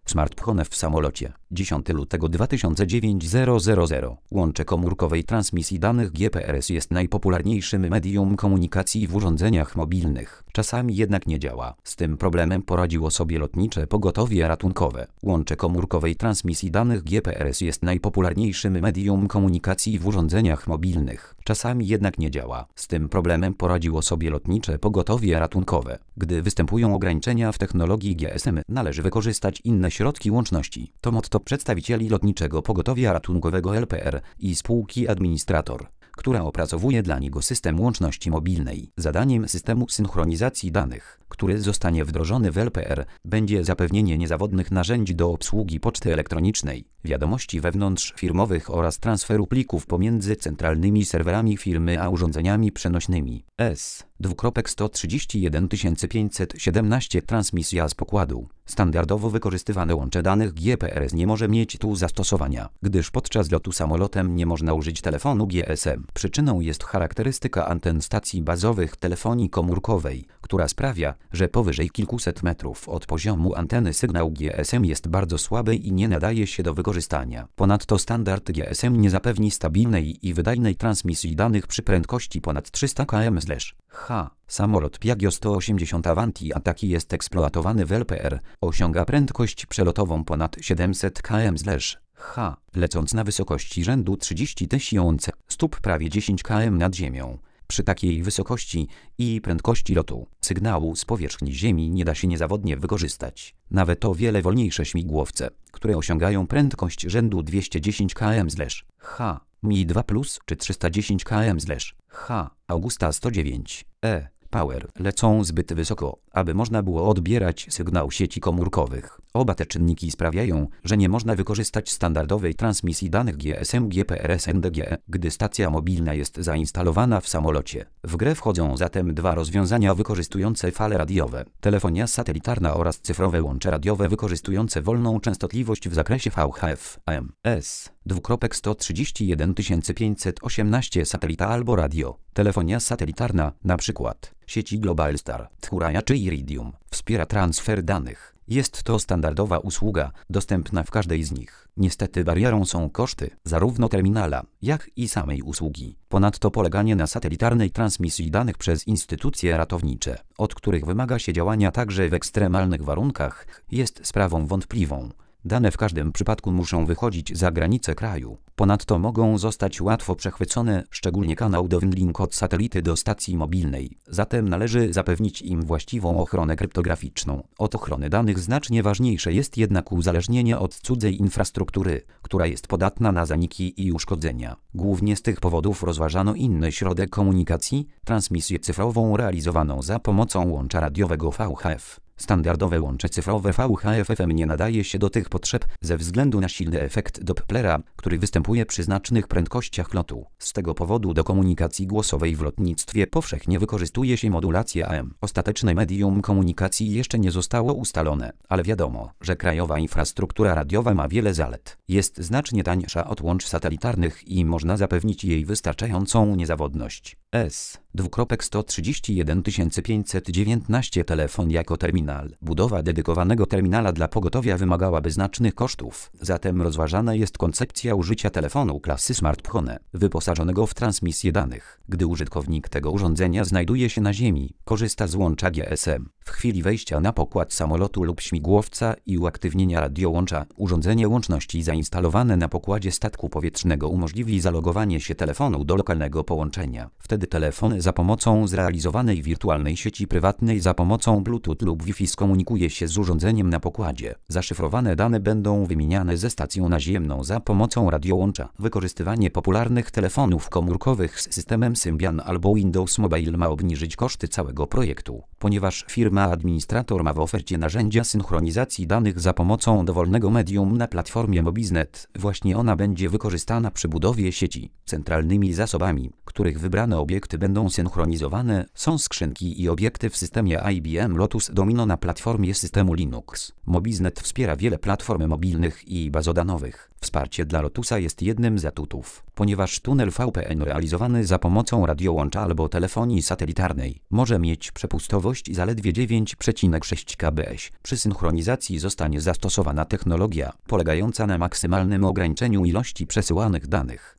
Smartphone w samolocie. 10 lutego 2009 000. Łącze komórkowej transmisji danych GPRS jest najpopularniejszym medium komunikacji w urządzeniach mobilnych. Czasami jednak nie działa. Z tym problemem poradziło sobie lotnicze pogotowie ratunkowe. Łącze komórkowej transmisji danych GPRS jest najpopularniejszym medium komunikacji w urządzeniach mobilnych. Czasami jednak nie działa. Z tym problemem poradziło sobie lotnicze pogotowie ratunkowe. Gdy występują ograniczenia w technologii GSM, należy wykorzystać inne środki łączności. To motto przedstawicieli Lotniczego Pogotowia Ratunkowego LPR i spółki Administrator, która opracowuje dla niego system łączności mobilnej. Zadaniem systemu synchronizacji danych, który zostanie wdrożony w LPR, będzie zapewnienie niezawodnych narzędzi do obsługi poczty elektronicznej, wiadomości wewnątrzfirmowych oraz transferu plików pomiędzy centralnymi serwerami firmy a urządzeniami przenośnymi. S231517 transmisja z pokładu. Standardowo wykorzystywane łącze danych GPRS nie może mieć tu zastosowania, gdyż podczas lotu samolotem nie można użyć telefonu GSM. Przyczyną jest charakterystyka anten stacji bazowych telefonii komórkowej, która sprawia, że powyżej kilkuset metrów od poziomu anteny sygnał GSM jest bardzo słaby i nie nadaje się do wykorzystania. Ponadto standard GSM nie zapewni stabilnej i wydajnej transmisji danych przy prędkości ponad 300 km/h. Samolot Piaggio 180 Avanti a taki jest eksploatowany w LPR, osiąga prędkość przelotową ponad 700 km/h, lecąc na wysokości rzędu 30 000 stóp prawie 10 km nad ziemią. Przy takiej wysokości i prędkości lotu sygnału z powierzchni Ziemi nie da się niezawodnie wykorzystać. Nawet o wiele wolniejsze śmigłowce, które osiągają prędkość rzędu 210 km/h, Mi-2 Plus czy 310 km/h, Augusta 109E Power lecą zbyt wysoko, aby można było odbierać sygnał sieci komórkowych. Oba te czynniki sprawiają, że nie można wykorzystać standardowej transmisji danych GSM GPRS NDG, gdy stacja mobilna jest zainstalowana w samolocie. W grę wchodzą zatem dwa rozwiązania wykorzystujące fale radiowe: telefonia satelitarna oraz cyfrowe łącze radiowe wykorzystujące wolną częstotliwość w zakresie VHF AM. S231518 satelita albo radio. Telefonia satelitarna, np. sieci Globalstar, Thuraya czy Iridium, wspiera transfer danych. Jest to standardowa usługa, dostępna w każdej z nich. Niestety barierą są koszty, zarówno terminala, jak i samej usługi. Ponadto poleganie na satelitarnej transmisji danych przez instytucje ratownicze, od których wymaga się działania także w ekstremalnych warunkach, jest sprawą wątpliwą. Dane w każdym przypadku muszą wychodzić za granice kraju. Ponadto mogą zostać łatwo przechwycone, szczególnie kanał downlink od satelity do stacji mobilnej. Zatem należy zapewnić im właściwą ochronę kryptograficzną. Od ochrony danych znacznie ważniejsze jest jednak uzależnienie od cudzej infrastruktury, która jest podatna na zaniki i uszkodzenia. Głównie z tych powodów rozważano inny środek komunikacji, transmisję cyfrową realizowaną za pomocą łącza radiowego VHF. Standardowe łącze cyfrowe VHF-FM nie nadaje się do tych potrzeb ze względu na silny efekt Dopplera, który występuje przy znacznych prędkościach lotu. Z tego powodu do komunikacji głosowej w lotnictwie powszechnie wykorzystuje się modulację AM. Ostateczne medium komunikacji jeszcze nie zostało ustalone, ale wiadomo, że krajowa infrastruktura radiowa ma wiele zalet. Jest znacznie tańsza od łącz satelitarnych i można zapewnić jej wystarczającą niezawodność. S231519 telefon jako terminal. Budowa dedykowanego terminala dla pogotowia wymagałaby znacznych kosztów, zatem rozważana jest koncepcja użycia telefonu klasy smartphone, wyposażonego w transmisję danych. Gdy użytkownik tego urządzenia znajduje się na ziemi, korzysta z łącza GSM. W chwili wejścia na pokład samolotu lub śmigłowca i uaktywnienia radiołącza, urządzenie łączności zainstalowane na pokładzie statku powietrznego umożliwi zalogowanie się telefonu do lokalnego połączenia. Wtedy telefon za pomocą zrealizowanej wirtualnej sieci prywatnej za pomocą Bluetooth lub Wi-Fi skomunikuje się z urządzeniem na pokładzie. Zaszyfrowane dane będą wymieniane ze stacją naziemną za pomocą radiołącza. Wykorzystywanie popularnych telefonów komórkowych z systemem Symbian albo Windows Mobile ma obniżyć koszty całego projektu, ponieważ firma Administrator ma w ofercie narzędzia synchronizacji danych za pomocą dowolnego medium na platformie Mobiznet. Właśnie ona będzie wykorzystana przy budowie sieci. Centralnymi zasobami, których wybrane obiekty będą są synchronizowane, są skrzynki i obiekty w systemie IBM Lotus Domino na platformie systemu Linux. Mobiznet wspiera wiele platform mobilnych i bazodanowych. Wsparcie dla Lotusa jest jednym z atutów, ponieważ tunel VPN realizowany za pomocą radiołącza albo telefonii satelitarnej może mieć przepustowość zaledwie 9,6 kbps. Przy synchronizacji zostanie zastosowana technologia polegająca na maksymalnym ograniczeniu ilości przesyłanych danych.